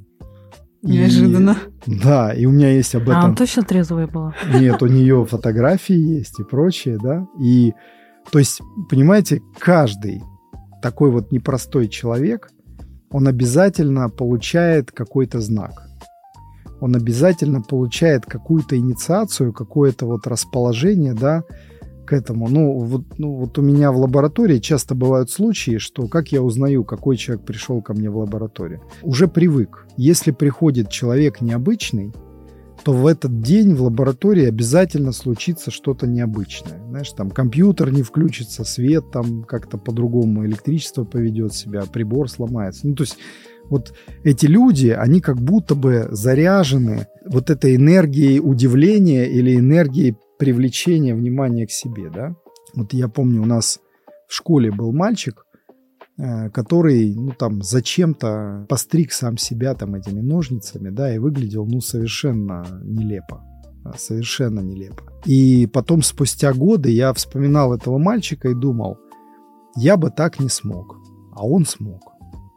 S3: Неожиданно.
S1: И, да, и у меня есть об этом...
S2: А, она точно трезвая была?
S1: Нет, у нее фотографии есть и прочее, да. И, то есть, понимаете, каждый такой вот непростой человек, он обязательно получает какой-то знак. Он обязательно получает какую-то инициацию, какое-то вот расположение, да, к этому. Ну вот, ну, вот у меня в лаборатории часто бывают случаи, что как я узнаю, какой человек пришел ко мне в лабораторию. Уже привык. Если приходит человек необычный, то в этот день в лаборатории обязательно случится что-то необычное. Знаешь, там компьютер не включится, свет там как-то по-другому, электричество поведет себя, прибор сломается. Ну, то есть вот эти люди, они как будто бы заряжены вот этой энергией удивления или энергией привлечения внимания к себе, да. Вот я помню, у нас в школе был мальчик, который, ну, там, зачем-то постриг сам себя там этими ножницами, да, и выглядел, ну, совершенно нелепо. Совершенно нелепо. И потом, спустя годы, я вспоминал этого мальчика и думал, я бы так не смог, а он смог.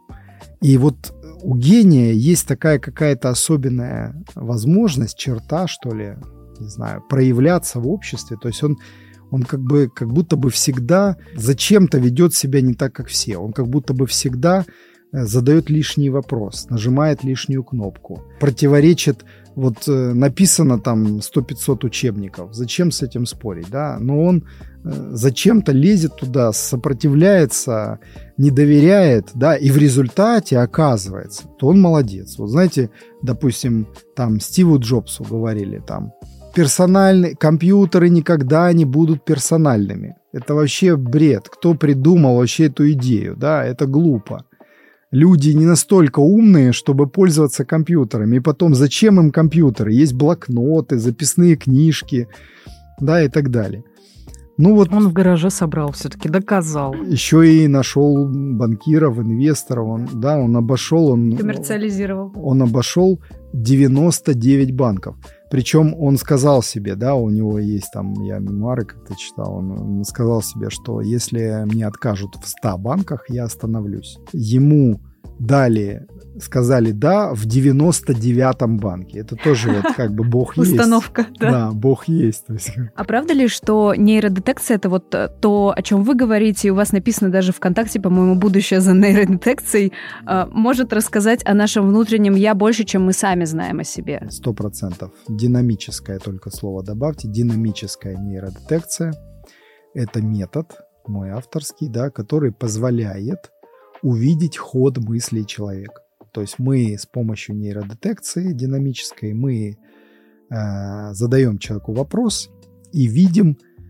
S1: И вот у гения есть такая какая-то особенная возможность, черта, что ли, не знаю, проявляться в обществе. То есть он, он как бы, как будто бы всегда зачем-то ведет себя не так, как все. Он как будто бы всегда задает лишний вопрос, нажимает лишнюю кнопку, противоречит. Вот написано там сто-пятьсот учебников. Зачем с этим спорить, да? Но он зачем-то лезет туда, сопротивляется, не доверяет, да, и в результате оказывается, то он молодец. Вот знаете, допустим, там Стиву Джобсу говорили там, персональные компьютеры никогда не будут персональными. Это вообще бред. Кто придумал вообще эту идею, да? Это глупо. Люди не настолько умные, чтобы пользоваться компьютерами. И потом, зачем им компьютеры? Есть блокноты, записные книжки, да, и так далее. Ну вот
S2: он в гараже собрал, все-таки доказал.
S1: Еще и нашел банкиров, инвесторов. Он, да, он обошел... Он,
S3: коммерциализировал.
S1: Он обошел девяносто девять банков. Причем он сказал себе, да, у него есть там, я мемуары как-то читал, он, он сказал себе, что если мне откажут в ста банках, я остановлюсь. Ему дали, сказали «да» в девяносто девятом банке. Это тоже вот как бы Бог есть.
S3: Установка, да.
S1: Да, Бог есть.
S3: А правда ли, что нейродетекция — это вот то, о чем вы говорите, и у вас написано даже ВКонтакте, по-моему, «Будущее за нейродетекцией», может рассказать о нашем внутреннем «я» больше, чем мы сами знаем о себе?
S1: Сто процентов. Динамическое только слово добавьте. Динамическая нейродетекция – это метод, мой авторский, да, который позволяет увидеть ход мыслей человека. То есть мы с помощью нейродетекции динамической мы э, задаем человеку вопрос и видим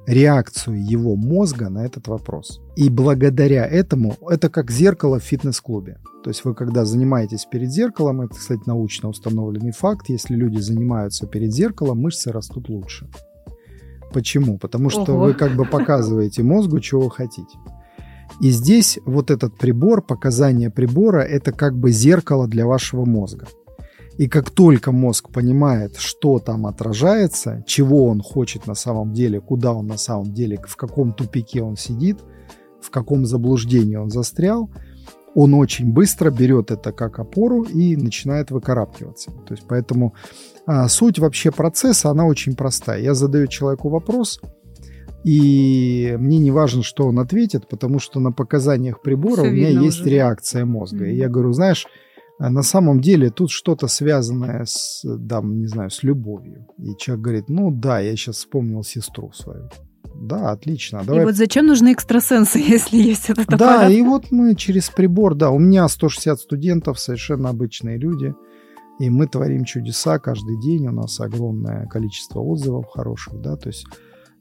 S1: реакцию его мозга на этот вопрос. И благодаря этому, это как зеркало в фитнес-клубе. То есть вы когда занимаетесь перед зеркалом, это, кстати, научно установленный факт, если люди занимаются перед зеркалом, мышцы растут лучше. Почему? Потому что
S3: Ого.
S1: вы как бы показываете мозгу, чего вы хотите. И здесь вот этот прибор, показание прибора, это как бы зеркало для вашего мозга. И как только мозг понимает, что там отражается, чего он хочет на самом деле, куда он на самом деле, в каком тупике он сидит, в каком заблуждении он застрял, он очень быстро берет это как опору и начинает выкарабкиваться. То есть поэтому а, суть вообще процесса, она очень простая. Я задаю человеку вопрос, и мне не важно, что он ответит, потому что на показаниях прибора
S3: Всё
S1: у меня
S3: видно
S1: есть
S3: уже.
S1: реакция мозга.
S3: Mm-hmm.
S1: И я говорю, знаешь, на самом деле тут что-то связанное с, да, не знаю, с любовью. И человек говорит, ну да, я сейчас вспомнил сестру свою. Да, отлично. Давай.
S3: И вот зачем нужны экстрасенсы, если есть этот аппарат?
S1: Да, и вот мы через прибор, да, у меня сто шестьдесят студентов, совершенно обычные люди, и мы творим чудеса каждый день, у нас огромное количество отзывов хороших, да, то есть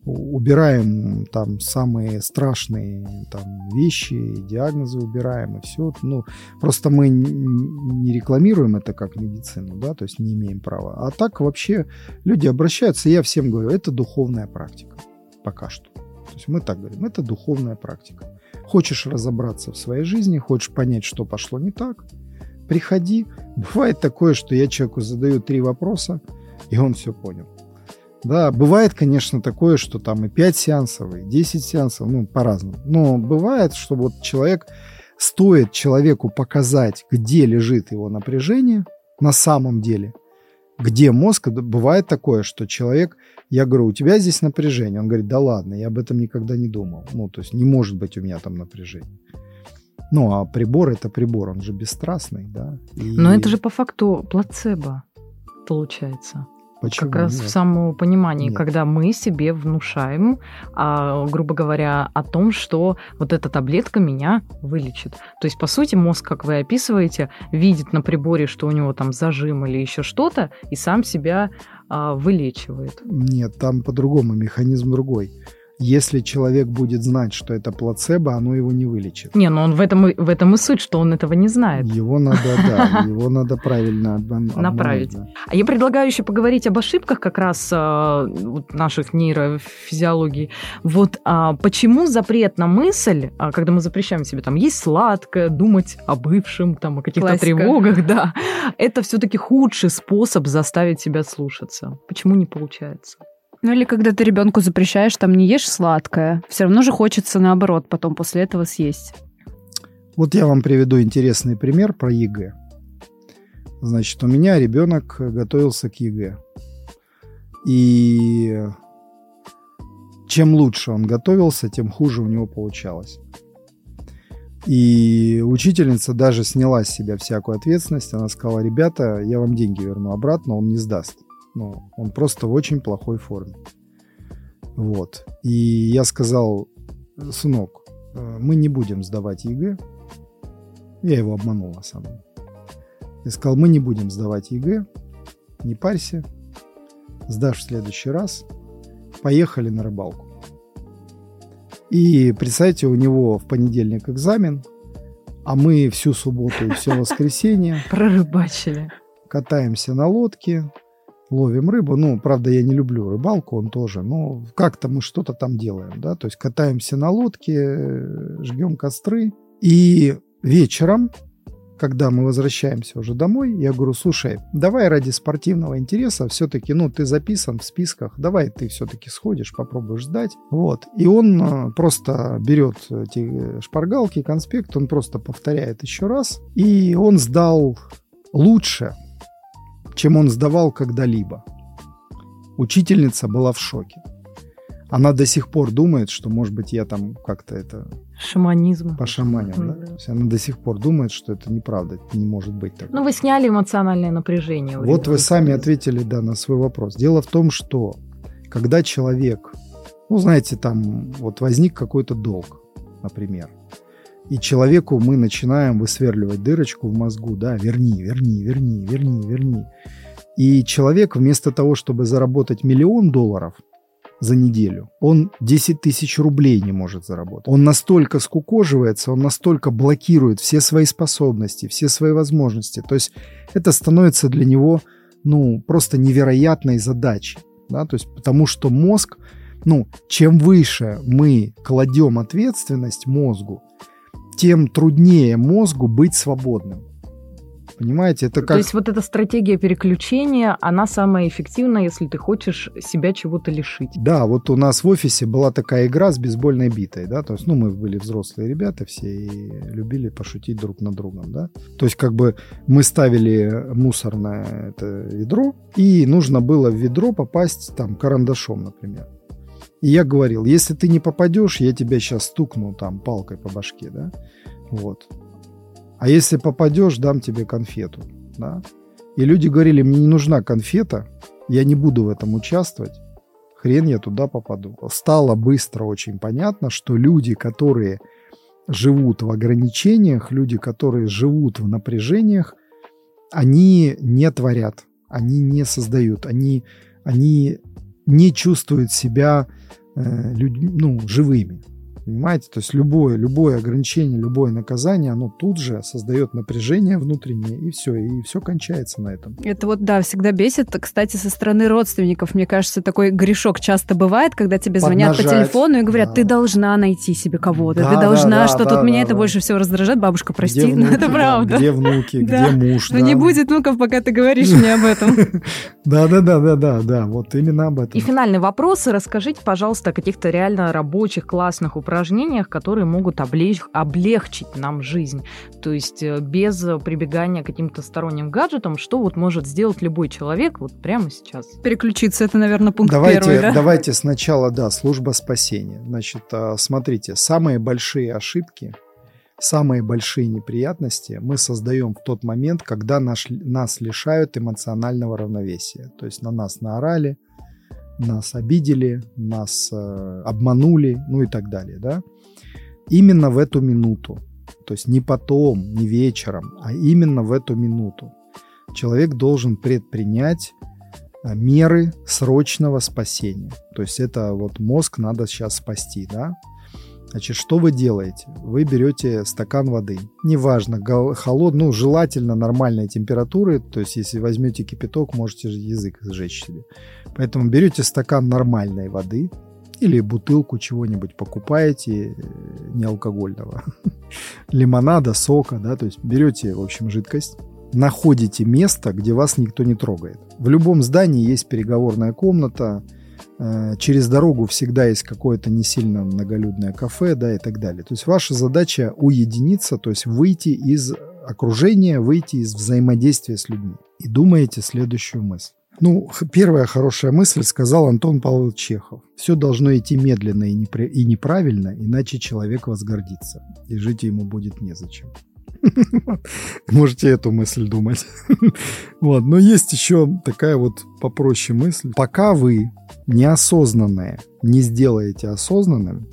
S1: убираем там самые страшные там вещи, диагнозы убираем, и все. Ну, просто мы не рекламируем это как медицину, да, то есть не имеем права. А так вообще люди обращаются, и я всем говорю, это духовная практика. Пока что. То есть мы так говорим, это духовная практика. Хочешь разобраться в своей жизни, хочешь понять, что пошло не так, приходи. Бывает такое, что я человеку задаю три вопроса, и он все понял. Да, бывает, конечно, такое, что там и пять сеансов, и десять сеансов, ну, по-разному. Но бывает, что вот человек, стоит человеку показать, где лежит его напряжение на самом деле, где мозг, бывает такое, что человек, я говорю, у тебя здесь напряжение. Он говорит, да ладно, я об этом никогда не думал. Ну, то есть не может быть у меня там напряжение. Ну, а прибор – это прибор, он же бесстрастный, да. И...
S2: Но это же по факту плацебо получается.
S1: Почему?
S2: Как раз
S1: Нет.
S2: в самом понимании,
S1: Нет.
S2: когда мы себе внушаем, а, грубо говоря, о том, что вот эта таблетка меня вылечит. То есть, по сути, мозг, как вы описываете, видит на приборе, что у него там зажим или еще что-то, и сам себя а, вылечивает.
S1: Нет, там по-другому, механизм другой. Если человек будет знать, что это плацебо, оно его не вылечит.
S2: Не, но он в этом, и- в этом и суть, что он этого не знает.
S1: Его надо, да, его надо правильно обман-
S2: Направить.
S1: обмануть, да.
S2: А я предлагаю еще поговорить об ошибках как раз а, вот наших нейрофизиологий. Вот а, почему запрет на мысль, а, когда мы запрещаем себе там есть сладкое, думать о бывшем, там, о каких-то
S3: Классика.
S2: тревогах, да, это все-таки худший способ заставить себя слушаться. Почему не получается?
S3: Ну или когда ты ребенку запрещаешь, там не ешь сладкое, все равно же хочется наоборот потом после этого съесть.
S1: Вот я вам приведу интересный пример про ЕГЭ. Значит, у меня ребенок готовился к ЕГЭ. И чем лучше он готовился, тем хуже у него получалось. И учительница даже сняла с себя всякую ответственность. Она сказала, ребята, я вам деньги верну обратно, он не сдаст. Ну, он просто в очень плохой форме. Вот. И я сказал, сынок, мы не будем сдавать ЕГЭ. Я его обманул, на самом деле. Я сказал, мы не будем сдавать ЕГЭ. Не парься. Сдашь в следующий раз. Поехали на рыбалку. И представьте, у него в понедельник экзамен, а мы всю субботу и все воскресенье
S2: Прорыбачили.
S1: катаемся на лодке, ловим рыбу. Ну, правда, я не люблю рыбалку, он тоже. Но как-то мы что-то там делаем, да. То есть катаемся на лодке, жгем костры. И вечером, когда мы возвращаемся уже домой, я говорю, слушай, давай ради спортивного интереса все-таки, ну, ты записан в списках, давай ты все-таки сходишь, попробуешь сдать. Вот. И он э, просто берет эти шпаргалки, конспект, он просто повторяет еще раз. И он сдал лучше, чем он сдавал когда-либо. Учительница была в шоке. Она до сих пор думает, что, может быть, я там как-то это
S2: Шаманизм.
S1: пошаманил. Да?
S2: Да.
S1: То есть она до сих пор думает, что это неправда, это не может быть так.
S2: Ну, вы сняли эмоциональное напряжение. у
S1: Вот вы
S2: ребенка.
S1: сами ответили, да, на свой вопрос. Дело в том, что когда человек, ну, знаете, там вот возник какой-то долг, например, и человеку мы начинаем высверливать дырочку в мозгу, да, верни, верни, верни, верни, верни. И человек вместо того, чтобы заработать миллион долларов, за неделю. Он десять тысяч рублей не может заработать. Он настолько скукоживается, он настолько блокирует все свои способности, все свои возможности. То есть это становится для него, ну, просто невероятной задачей. Да? То есть потому что мозг, ну, чем выше мы кладем ответственность мозгу, тем труднее мозгу быть свободным. Понимаете, это как...
S2: То есть вот эта стратегия переключения, она самая эффективная, если ты хочешь себя чего-то лишить.
S1: Да, вот у нас в офисе была такая игра с бейсбольной битой, да, то есть, ну, мы были взрослые ребята все и любили пошутить друг над другом, да. То есть, как бы мы ставили мусорное это ведро, и нужно было в ведро попасть там карандашом, например. И я говорил, если ты не попадешь, я тебя сейчас стукну там палкой по башке, да, вот. А если попадешь, дам тебе конфету, да. И люди говорили, мне не нужна конфета, я не буду в этом участвовать, хрен я туда попаду. Стало быстро очень понятно, что люди, которые живут в ограничениях, люди, которые живут в напряжениях, они не творят, они не создают, они, они не чувствуют себя э, людьми, ну, живыми. Понимаете? То есть любое, любое ограничение, любое наказание, оно тут же создает напряжение внутреннее, и все, и все кончается на этом.
S3: Это вот, да, всегда бесит. Кстати, со стороны родственников, мне кажется, такой грешок часто бывает, когда тебе звонят
S1: Поднажать.
S3: По телефону и говорят,
S1: Да.
S3: ты должна найти себе кого-то,
S1: Да,
S3: ты
S1: да,
S3: должна
S1: да,
S3: что-то.
S1: да,
S3: Вот меня
S1: да,
S3: это
S1: да.
S3: больше всего раздражает. Бабушка, прости,
S1: Где
S3: но
S1: внуки,
S3: это
S1: да,
S3: правда.
S1: где внуки,
S3: Да.
S1: где муж.
S3: Но
S1: да.
S3: не будет внуков, пока ты говоришь мне об этом.
S1: Да-да-да-да-да, вот именно об этом.
S2: И финальный вопрос. Расскажите, пожалуйста, о каких-то реально рабочих, классных упражнениях, которые могут облегчить облегчить нам жизнь. То есть без прибегания к каким-то сторонним гаджетам, что вот может сделать любой человек вот прямо сейчас.
S3: Переключиться, это, наверное, пункт
S1: Давайте,
S3: первый, да?
S1: давайте сначала, да, служба спасения. Значит, смотрите, самые большие ошибки, самые большие неприятности мы создаем в тот момент, когда наш, нас лишают эмоционального равновесия. То есть на нас наорали, нас обидели, нас э, обманули, ну и так далее, да. Именно в эту минуту, то есть не потом, не вечером, а именно в эту минуту человек должен предпринять меры срочного спасения. То есть это вот мозг надо сейчас спасти, да? Значит, что вы делаете? Вы берете стакан воды, неважно, холодную, ну, желательно нормальной температуры, то есть если возьмете кипяток, можете язык сжечь себе. Поэтому берете стакан нормальной воды, или бутылку чего-нибудь покупаете неалкогольного, лимонада, сока, да, то есть берете, в общем, жидкость, находите место, где вас никто не трогает. В любом здании есть переговорная комната, э, через дорогу всегда есть какое-то не сильно многолюдное кафе, да, и так далее. То есть ваша задача уединиться, то есть выйти из окружения, выйти из взаимодействия с людьми. И думаете следующую мысль. Ну, первая хорошая мысль сказал Антон Павлович Чехов. Все должно идти медленно и, непри... и неправильно, иначе человек возгордится, и жить ему будет незачем. Можете эту мысль думать. Вот. Но есть еще такая вот попроще мысль. Пока вы неосознанное не сделаете осознанным,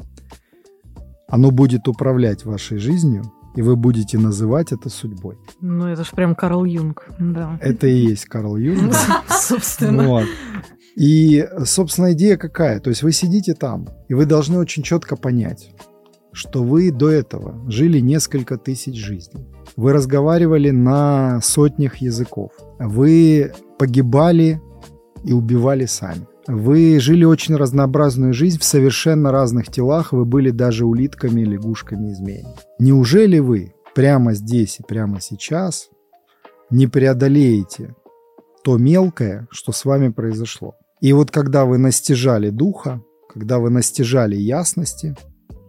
S1: оно будет управлять вашей жизнью, и вы будете называть это судьбой.
S2: Ну, это же прям Карл Юнг, да.
S1: Это и есть Карл Юнг.
S2: Собственно.
S1: Вот. И, собственно, идея какая? То есть вы сидите там, и вы должны очень четко понять, что вы до этого жили несколько тысяч жизней. Вы разговаривали на сотнях языков. Вы погибали и убивали сами. Вы жили очень разнообразную жизнь в совершенно разных телах. Вы были даже улитками, лягушками и змеями. Неужели вы прямо здесь и прямо сейчас не преодолеете то мелкое, что с вами произошло? И вот когда вы настижали духа, когда вы настижали ясности,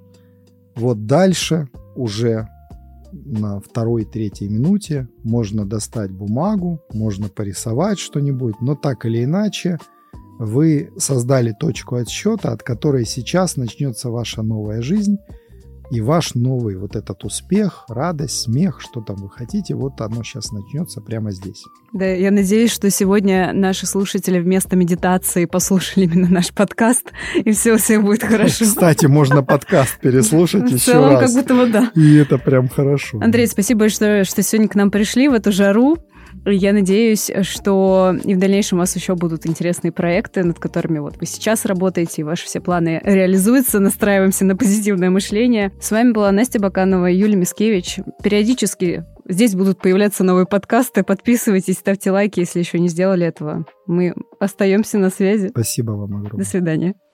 S1: вот дальше уже на второй-третьей минуте можно достать бумагу, можно порисовать что-нибудь, но так или иначе вы создали точку отсчета, от которой сейчас начнется ваша новая жизнь, и ваш новый вот этот успех, радость, смех, что там вы хотите, вот оно сейчас начнется прямо здесь.
S3: Да, я надеюсь, что сегодня наши слушатели вместо медитации послушали именно наш подкаст, и все у всех будет хорошо.
S1: Кстати, можно подкаст переслушать еще раз.
S3: В целом, как будто вот да.
S1: И это прям хорошо.
S3: Андрей, спасибо большое, что сегодня к нам пришли в эту жару. Я надеюсь, что и в дальнейшем у вас еще будут интересные проекты, над которыми вот вы сейчас работаете, и ваши все планы реализуются. Настраиваемся на позитивное мышление. С вами была Настя Баканова и Юлия Мискевич. Периодически здесь будут появляться новые подкасты. Подписывайтесь, ставьте лайки, если еще не сделали этого. Мы остаемся на связи.
S1: Спасибо вам огромное.
S3: До свидания.